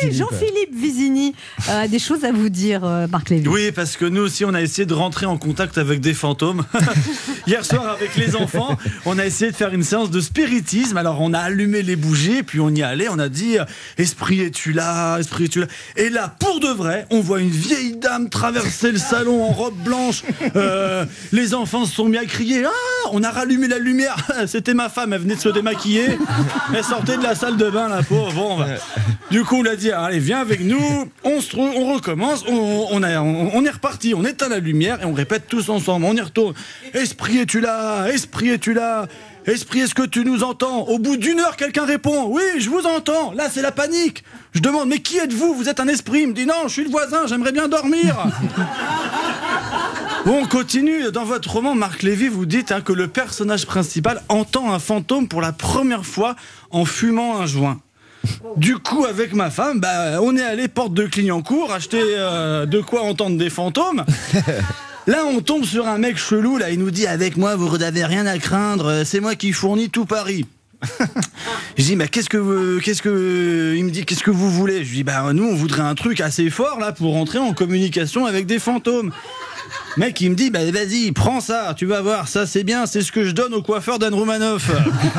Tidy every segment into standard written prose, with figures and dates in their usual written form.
Jean-Philippe Vizini a des choses à vous dire, Marc Lévy. Oui, parce que nous aussi, on a essayé de rentrer en contact avec des fantômes. Hier soir, avec les enfants, on a essayé de faire une séance de spiritisme. Alors, on a allumé les bougies, puis on y allait. On a dit « Esprit, es-tu là ? Esprit, es-tu là ?» Et là, pour de vrai, on voit une vieille dame traverser le salon en robe blanche. Les enfants se sont mis à crier « Ah !» On a rallumé la lumière. C'était ma femme, elle venait de se démaquiller. Elle sortait de la salle de bain, la pauvre. Bon, du coup, on l'a dit, allez, viens avec nous, on recommence, on est reparti, on éteint la lumière et on répète tous ensemble, on y retourne. Esprit, es-tu là ? Esprit, es-tu là ? Esprit, est-ce que tu nous entends ? Au bout d'une heure, quelqu'un répond, oui, je vous entends. Là, c'est la panique. Je demande, mais qui êtes-vous ? Vous êtes un esprit ? Il me dit, non, je suis le voisin, j'aimerais bien dormir. Bon, on continue. Dans votre roman, Marc Lévy, vous dites que le personnage principal entend un fantôme pour la première fois en fumant un joint. Du coup, avec ma femme, on est allé porte de Clignancourt acheter de quoi entendre des fantômes. Là, on tombe sur un mec chelou. Là, il nous dit, avec moi, vous n'avez rien à craindre. C'est moi qui fournis tout Paris. Je dis, mais qu'est-ce que il me dit, qu'est-ce que vous voulez ? Je dis, nous, on voudrait un truc assez fort là pour rentrer en communication avec des fantômes. Mec, il me dit, vas-y, prends ça, tu vas voir, ça c'est bien, c'est ce que je donne au coiffeur d'Anne Romanoff.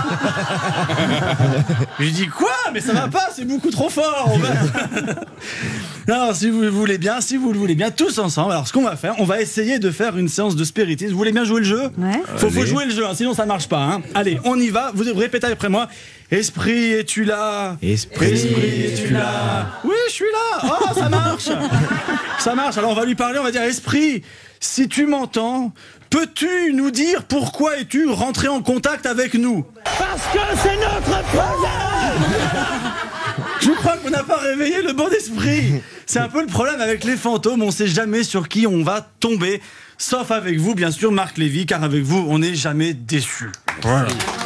Je dis, quoi ? Mais ça va pas, c'est beaucoup trop fort. Non, si vous le voulez bien, tous ensemble, alors ce qu'on va faire, on va essayer de faire une séance de spiritisme. Vous voulez bien jouer le jeu ? Ouais. Faut jouer le jeu, sinon ça marche pas. Allez, on y va, vous répétez après moi. Esprit, es-tu là ? Esprit, es-tu là ? Oui, je suis là. Oh, ça marche. Ça marche, alors on va lui parler, on va dire, Esprit, si tu m'entends, peux-tu nous dire pourquoi es-tu rentré en contact avec nous ? Parce que c'est notre projet. Je crois qu'on n'a pas réveillé le bon esprit. C'est un peu le problème avec les fantômes, on sait jamais sur qui on va tomber. Sauf avec vous, bien sûr, Marc Lévy, car avec vous, on n'est jamais déçu. Voilà.